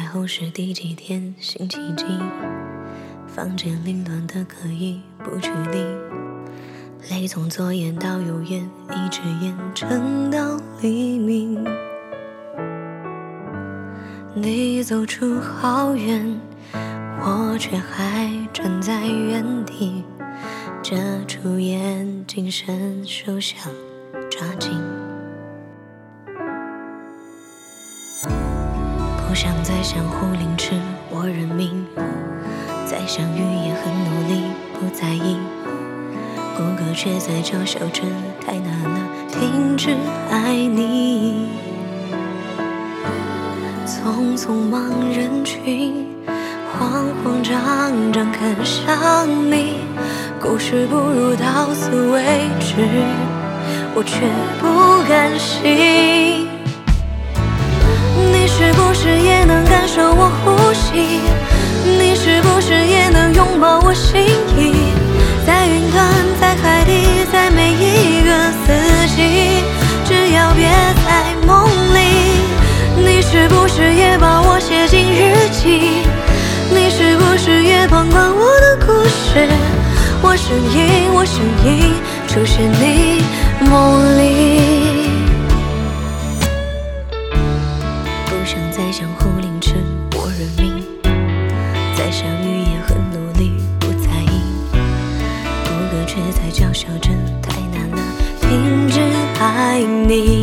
后是第几天？星期几？房间凌乱的可以不距离，泪从左眼到右眼，一直延伸到黎明。你走出好远，我却还站在原地，遮住眼睛，伸手想抓紧。不想再相互凌迟我认命，再相遇也很努力，不在意，骨骼却在嘲笑着太难了，停止爱你。匆匆忙人群，慌慌张张看上你，故事不如到此为止，我却不甘心。你是不是也能感受我呼吸？你是不是也能拥抱我心意？在云端，在海底，在每一个四季，只要别在梦里。你是不是也把我写进日记？你是不是也旁观我的故事？我声音出现你梦里。不想再相互凌迟我认命，再相遇也很努力，不在意，骨骼却在嘲笑着太难了，停止爱你。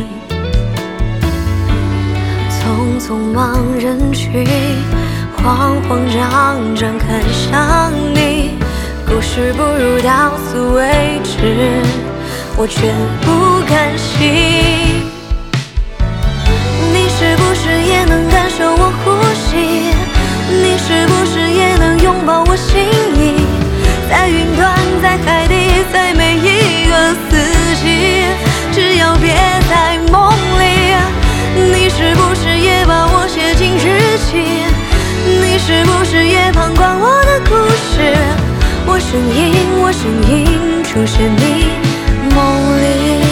匆匆忙人群，慌慌张张看上你，故事不如到此为止，我却不甘心。你是不是也能感受我呼吸？你是不是也能拥抱我心意？在云端，在海底，在每一个四季，只要别在梦里。你是不是也把我写进日记？你是不是也旁观我的故事？我声音出现你梦里。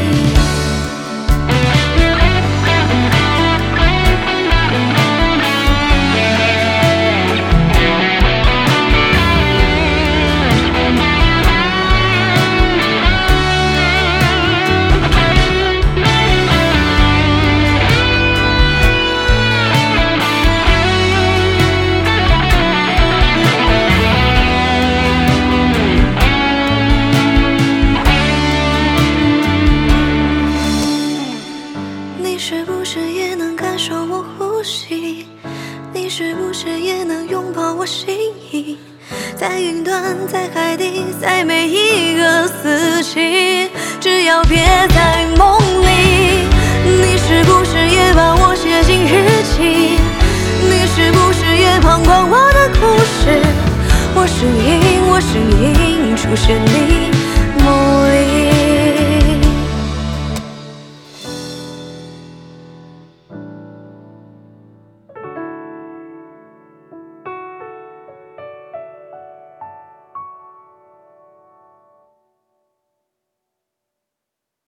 你是不是也能感受我呼吸？你是不是也能拥抱我心意？在云端，在海底，在每一个四季，只要别在梦里。你是不是也把我写进日记？你是不是也旁观我的故事？我声音出现你